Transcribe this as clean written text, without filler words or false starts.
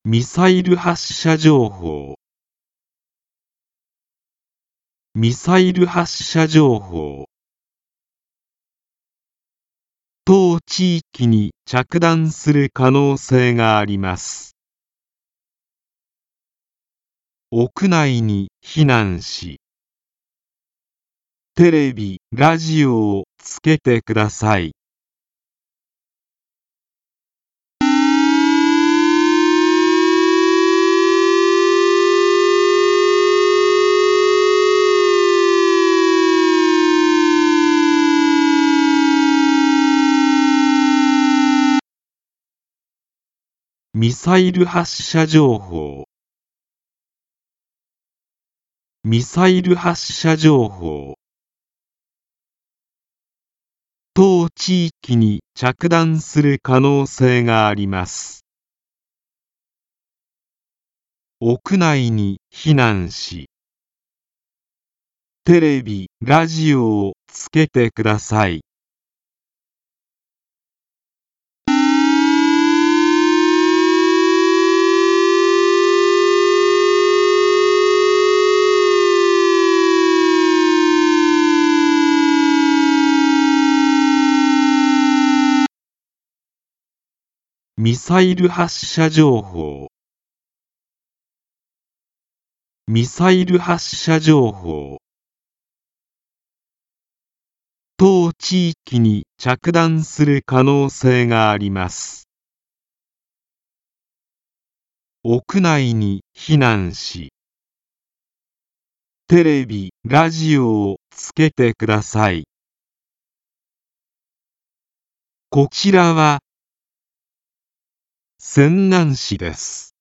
ミサイル発射情報。ミサイル発射情報。当地域に着弾する可能性があります。屋内に避難し、テレビ、ラジオをつけてください。ミサイル発射情報。ミサイル発射情報。当地域に着弾する可能性があります。屋内に避難し、テレビ、ラジオをつけてください。ミサイル発射情報。ミサイル発射情報。当地域に着弾する可能性があります。屋内に避難し、テレビ、ラジオをつけてください。こちらは泉南市です。